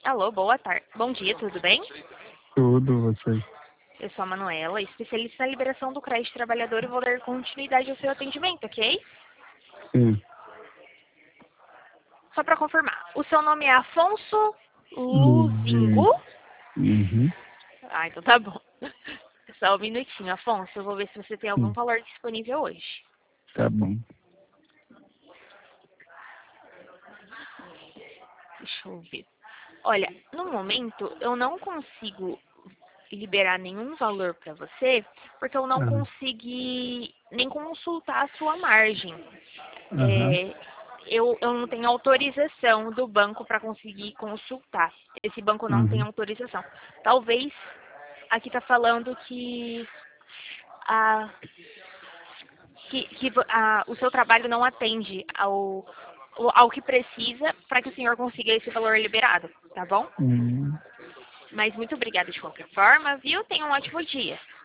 Alô, boa tarde. Bom dia, tudo bem? Tudo, você. Eu sou a Manuela, especialista na liberação do crédito trabalhador e vou dar continuidade ao seu atendimento, ok? Sim. Só para confirmar, o seu nome é Afonso Luzinho. Luzingo? Uhum. Ah, então tá bom. Só um minutinho, Afonso, eu vou ver se você tem algum valor disponível hoje. Tá bom. Deixa eu ver. Olha, no momento eu não consigo liberar nenhum valor para você, porque eu não Ah, consegui nem consultar a sua margem. aham. Eu não tenho autorização do banco para conseguir consultar. Esse banco não tem Uhum. autorização. Talvez aqui está falando que, a, o seu trabalho não atende ao que precisa para que o senhor consiga esse valor liberado, tá bom? Uhum. Mas muito obrigada de qualquer forma, viu? Tenha um ótimo dia.